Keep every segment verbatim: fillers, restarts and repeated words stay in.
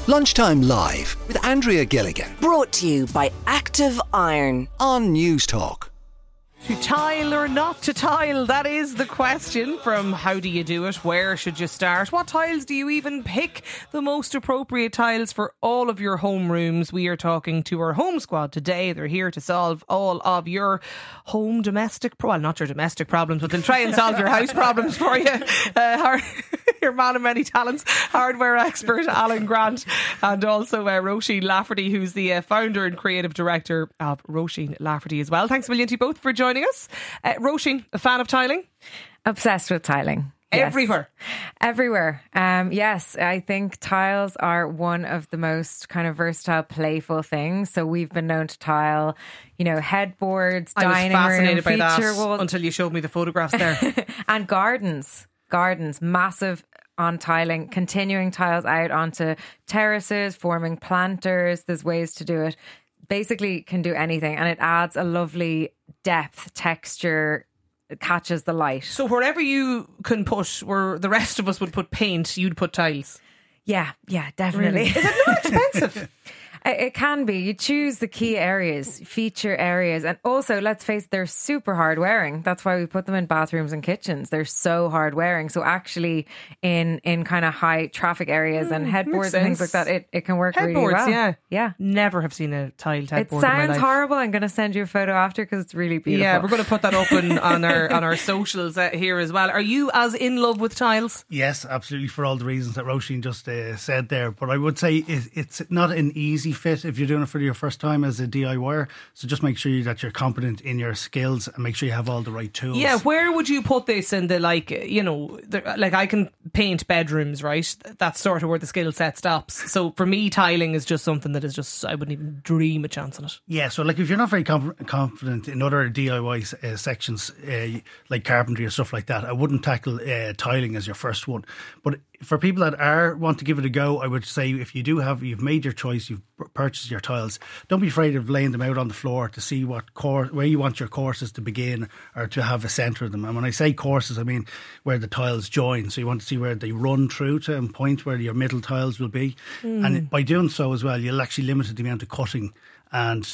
Lunchtime Live with Andrea Gilligan Brought to you by Active Iron on News Talk. To tile or not to tile? That is the question. From how do you do it? Where should you start? What tiles do you even pick? The most appropriate tiles for all of your home rooms. We are talking to our home squad today. They're here to solve all of your home domestic, well, not your domestic problems, but they'll try and solve your house problems for you. Uh, hard, your man of many talents, hardware expert Alan Grant, and also uh, Roisin Lafferty, who's the uh, founder and creative director of Roisin Lafferty as well. Thanks a million to you both for joining us. Uh, Roisin, a fan of tiling? Obsessed with tiling. Yes. Everywhere. Everywhere. Um, yes, I think tiles are one of the most kind of versatile, playful things. So we've been known to tile, you know, headboards, I was dining fascinated room, by feature that walls. until you showed me the photographs there. And gardens. Gardens. Massive on tiling. Continuing tiles out onto terraces, forming planters. There's ways to do it. Basically can do anything, and it adds a lovely depth, texture, it catches the light. So wherever you can put, where the rest of us would put paint, you'd put tiles. Yeah, yeah, definitely. Really? Is it not expensive? It it can be. You choose the key areas, feature areas, and also, let's face it, they're super hard wearing. That's why we put them in bathrooms and kitchens. They're so hard wearing. So actually, in in kind of high traffic areas mm, and headboards and things like that, it, it can work headboards, really well. yeah, yeah. Never have seen a tiled headboard. It sounds in my life. horrible. I'm going to send you a photo after because it's really beautiful. Yeah, we're going to put that up on, on our on our socials uh, here as well. Are you as in love with tiles? Yes, absolutely, for all the reasons that Roisin just uh, said there. But I would say it, it's not an easy fit if you're doing it for your first time as a D I Y er. So just make sure that you're competent in your skills and make sure you have all the right tools. Yeah, where would you put this in the, like, you know, the, like I can paint bedrooms, right? That's sort of where the skill set stops. So for me, tiling is just something that is just, I wouldn't even dream a chance on it. Yeah, so like if you're not very comp- confident in other D I Y uh, sections, uh, like carpentry or stuff like that, I wouldn't tackle uh, tiling as your first one. But for people that are want to give it a go, I would say if you do have, you've made your choice, you've purchased your tiles, don't be afraid of laying them out on the floor to see what core, where you want your courses to begin or to have a centre of them. And when I say courses, I mean where the tiles join. So you want to see where they run through to and point where your middle tiles will be. Mm. And by doing so as well, you'll actually limit the amount of cutting. And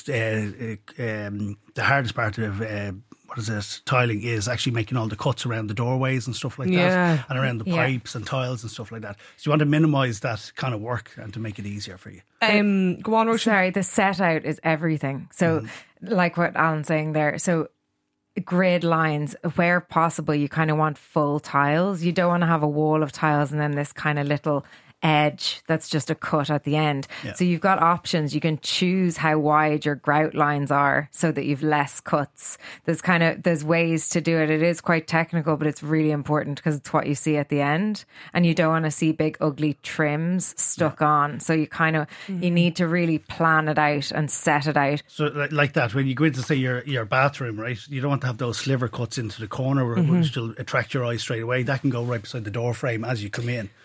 uh, um, the hardest part of uh, what is it, tiling is actually making all the cuts around the doorways and stuff like yeah. that, and around the yeah. pipes and tiles and stuff like that. So you want to minimise that kind of work and to make it easier for you. Um, go on, Roisin. Sorry, the set out is everything. So, mm. like what Alan's saying there, so grid lines, where possible, you kind of want full tiles. You don't want to have a wall of tiles and then this kind of little edge that's just a cut at the end. Yeah. So you've got options. You can choose how wide your grout lines are so that you've less cuts. There's kind of there's ways to do it. It is quite technical, but it's really important because it's what you see at the end, and you don't want to see big ugly trims stuck yeah. on. So you kind of mm-hmm. you need to really plan it out and set it out. So like, like that, when you go into say your your bathroom, right, you don't want to have those sliver cuts into the corner where mm-hmm. which will attract your eye straight away. That can go right beside the door frame as you come in.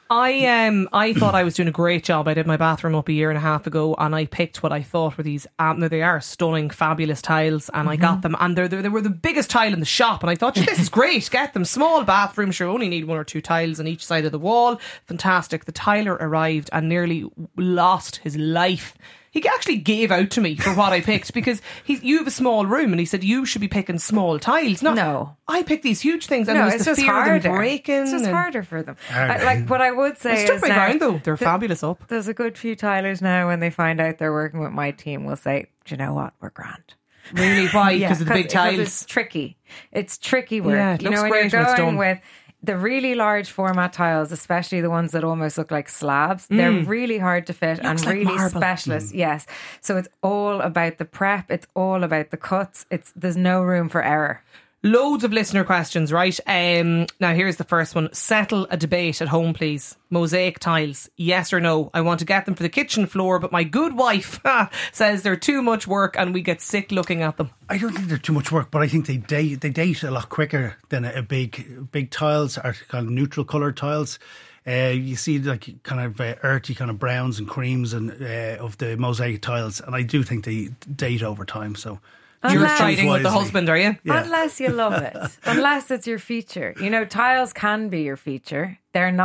I um I thought I was doing a great job. I did my bathroom up a year and a half ago, and I picked what I thought were these. Um, they are stunning, fabulous tiles, and mm-hmm. I got them, and they they were the biggest tile in the shop. And I thought, this is great. Get them. Small bathroom, sure, only need one or two tiles on each side of the wall. Fantastic. The tiler arrived and nearly lost his life. He actually gave out to me for what I picked because he's, you have a small room, and he said you should be picking small tiles. Not, no, I picked these huge things, and no, it was it's the just fear harder. of them breaking. It's just and harder for them. I, like what I would say I stuck is my now, ground though. They're the, fabulous up. There's a good few tilers now when they find out they're working with my team will say, "Do you know what? We're grand." Really? Why? Because yeah, of the big tiles. It's tricky. It's tricky work. Yeah, it you looks know when great you're when it's going done. with the really large format tiles, especially the ones that almost look like slabs, mm. they're really hard to fit and like really marble. specialist. Mm. Yes. So it's all about the prep. It's all about the cuts. It's there's no room for error. Loads of listener questions, right? Um, now, here's the first one. Settle a debate at home, please. Mosaic tiles, yes or no? I want to get them for the kitchen floor, but my good wife ha, says they're too much work and we get sick looking at them. I don't think they're too much work, but I think they date, they date a lot quicker than a, a big big tiles are kind of neutral coloured tiles. Uh, you see like kind of uh, earthy kind of browns and creams and uh, of the mosaic tiles, and I do think they date over time. So. You're Unless- siding with the husband, are you? Yeah. Unless you love it. Unless it's your feature. You know, tiles can be your feature. They're not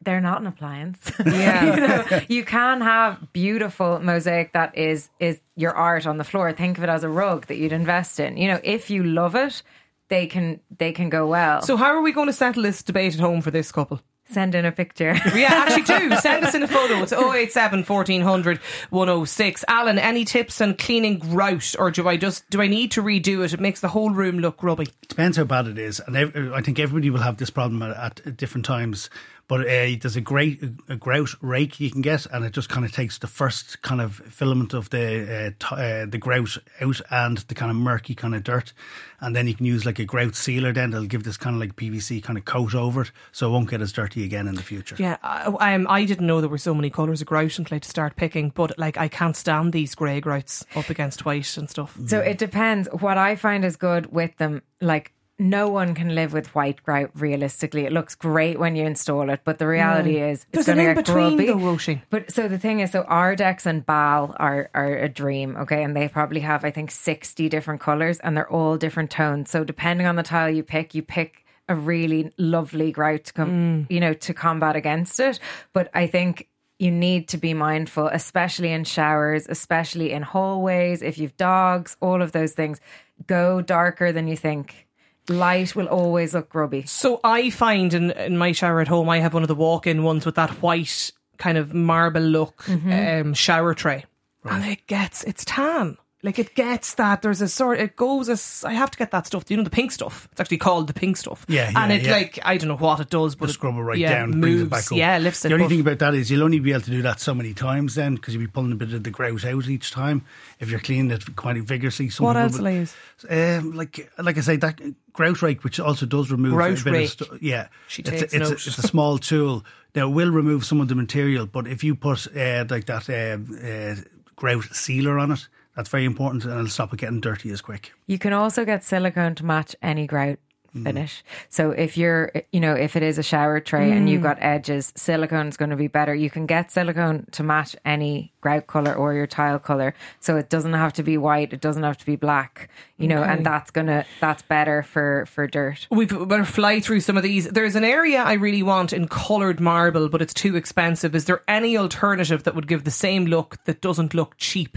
they're not an appliance. Yeah. You know, you can have beautiful mosaic that is is your art on the floor. Think of it as a rug that you'd invest in. You know, if you love it, they can they can go well. So how are we going to settle this debate at home for this couple? Send in a picture. Yeah, actually do. Send us in a photo. It's oh eight seven, fourteen hundred, one oh six. Alan, any tips on cleaning grout, or do I just do I need to redo it? It makes the whole room look grubby. Depends how bad it is, and ev- I think everybody will have this problem at, at different times. But uh, there's a great a grout rake you can get, and it just kind of takes the first kind of filament of the uh, t- uh, the grout out and the kind of murky kind of dirt, and then you can use like a grout sealer. Then it'll give this kind of like P V C kind of coat over it, so it won't get as dirty again in the future. Yeah, I, um, I didn't know there were so many colours of grout until I had to start picking. But like, I can't stand these grey grouts up against white and stuff. So it depends. What I find is good with them, like, no one can live with white grout realistically. It looks great when you install it, but the reality Yeah. is it's There's going an to in get between grubby. though, Roisin. But so the thing is, so Ardex and Bal are, are a dream, okay? And they probably have, I think, sixty different colours, and they're all different tones. So depending on the tile you pick, you pick a really lovely grout to come, you know, to combat against it. But I think you need to be mindful, especially in showers, especially in hallways, if you've dogs, all of those things. Go darker than you think. Light will always look grubby. So I find in, in my shower at home, I have one of the walk-in ones with that white kind of marble look um, shower tray. And it gets, it's tan. Like it gets that, there's a sort, it goes as, I have to get that stuff, you know, the pink stuff. It's actually called the pink stuff. Yeah, yeah, And it yeah. like, I don't know what it does, but Just it, scrub it right yeah, down, moves, brings it back up. yeah, lifts it. The only but- thing about that is you'll only be able to do that so many times then, because you'll be pulling a bit of the grout out each time if you're cleaning it quite vigorously. Some What people else would- will I use? Um, like like I say, that grout rake, which also does remove Grout a bit rake. of stu- yeah. She it's takes a, it's, a, note. it's a small tool. Now it will remove some of the material, but if you put uh, like that uh, uh, grout sealer on it, that's very important, and it'll stop it getting dirty as quick. You can also get silicone to match any grout finish. So if you're, you know, if it is a shower tray and you've got edges, silicone's going to be better. You can get silicone to match any grout colour or your tile colour. So it doesn't have to be white, it doesn't have to be black, you know, Okay. and that's going to, that's better for, for dirt. We better fly through some of these. There's an area I really want in coloured marble, but it's too expensive. Is there any alternative that would give the same look that doesn't look cheap?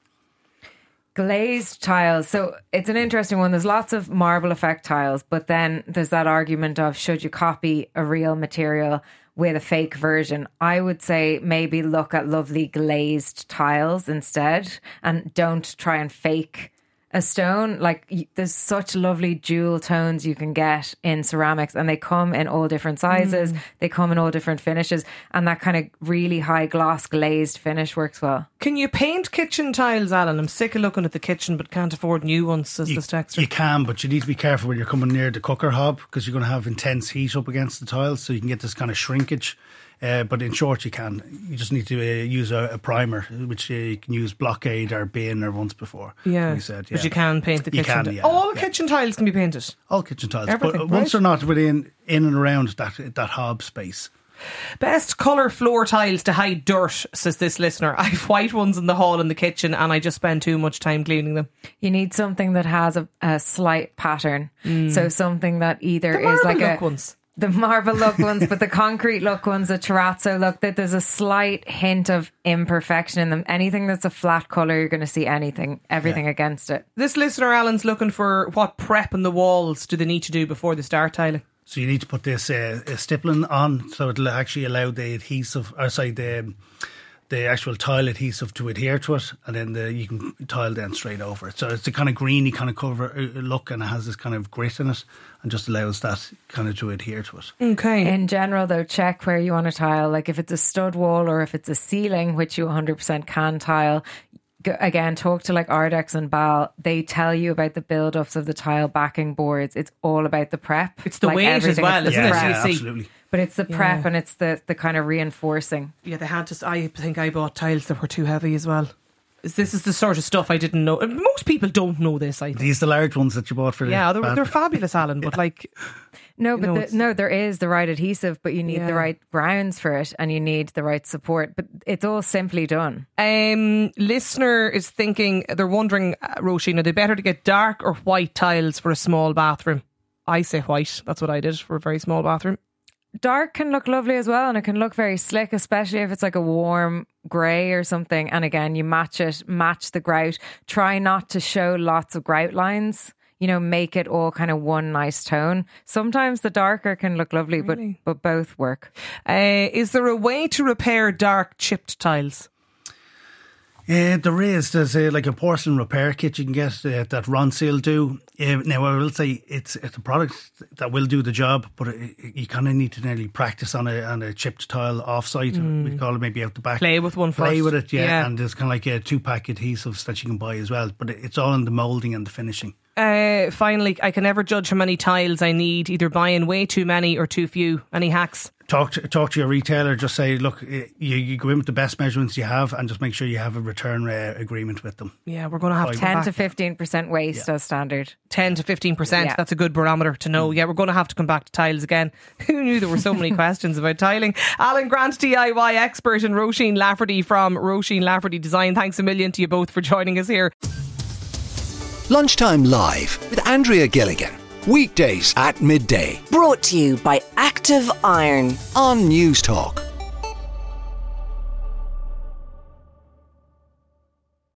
Glazed tiles. So it's an interesting one. There's lots of marble effect tiles, but then there's that argument of should you copy a real material with a fake version? I would say maybe look at lovely glazed tiles instead, and don't try and fake a stone. Like y- there's such lovely jewel tones you can get in ceramics, and they come in all different sizes. They come in all different finishes, and that kind of really high gloss glazed finish works well. Can you paint kitchen tiles, Alan? I'm sick of looking at the kitchen but can't afford new ones, says You, this texter. you can, but you need to be careful when you're coming near the cooker hob, because you're going to have intense heat up against the tiles, so you can get this kind of shrinkage. Uh, but in short, you can. You just need to uh, use a, a primer, which uh, you can use Blockade or Bin or once before. Yeah, we said, yeah. but you can paint the You kitchen. can, ti- yeah, oh, all yeah. kitchen tiles can be painted. All kitchen tiles, Everything, but once right. they're not within in and around that that hob space. Best colour floor tiles to hide dirt, says this listener. I have white ones in the hall and the kitchen, and I just spend too much time cleaning them. You need something that has a, a slight pattern. So something that either The is marble like look a ones. the marble look ones, but the concrete look ones, the terrazzo look, that there's a slight hint of imperfection in them. Anything that's a flat colour, you're going to see anything, everything against it. This listener, Alan's looking for what prep in the walls do they need to do before they start tiling? So you need to put this uh, uh, stippling on, so it'll actually allow the adhesive, or sorry, the the actual tile adhesive to adhere to it, and then the, you can tile then straight over it. So it's a kind of greeny kind of cover uh, look, and it has this kind of grit in it, and just allows that kind of to adhere to it. Okay. In general, though, check where you want to tile. Like if it's a stud wall or if it's a ceiling, which you one hundred percent can tile. Go- Again, talk to like Ardex and Bal. They tell you about the build-ups of the tile backing boards. It's all about the prep. It's the Like weight as everything, well, it's the isn't it? prep. You yeah, see. absolutely. But it's the prep Yeah. and it's the, the kind of reinforcing. Yeah, they had to. I think I bought tiles that were too heavy as well. Is This is the sort of stuff I didn't know. Most people don't know this, I think. These the large ones that you bought for the Yeah, they're, bad- they're fabulous, Alan, but like, No, You but know, the, it's- no, there is the right adhesive, but you need Yeah. the right grounds for it and you need the right support. But it's all simply done. um, listener is thinking, they're wondering, uh, Roisin, are they better to get dark or white tiles for a small bathroom? I say white. That's what I did for a very small bathroom. dark can look lovely as well, and it can look very slick, especially if it's like a warm grey or something. And again, you match it, match the grout. Try not to show lots of grout lines. You know, make it all kind of one nice tone. Sometimes the darker can look lovely, Really? but but both work. Uh, is there a way to repair dark chipped tiles? Yeah, there is. There's a, like a porcelain repair kit you can get uh, that Ronseal do. Uh, now, I will say it's it's a product that will do the job, but it, it, you kind of need to nearly practice on a on a chipped tile off-site. Mm. We call it maybe out the back. Play with one Play first. with it, yeah. Yeah. And there's kind of like a two-pack adhesives that you can buy as well. But it, it's all in the moulding and the finishing. Uh, finally, I can never judge how many tiles I need, either buying way too many or too few. Any hacks? Talk to, talk to your retailer. Just say, look, you, you go in with the best measurements you have, and just make sure you have a return uh, agreement with them. Yeah, we're going to have to come ten back. to fifteen percent waste as standard. ten to fifteen percent. Yeah. That's a good barometer to know. Yeah, we're going to have to come back to tiles again. Who knew there were so many questions about tiling? Alan Grant, D I Y expert, and Roisin Lafferty from Roisin Lafferty Design. Thanks a million to you both for joining us here. Lunchtime Live with Andrea Gilligan. Weekdays at midday Brought to you by Active Iron. on News Talk.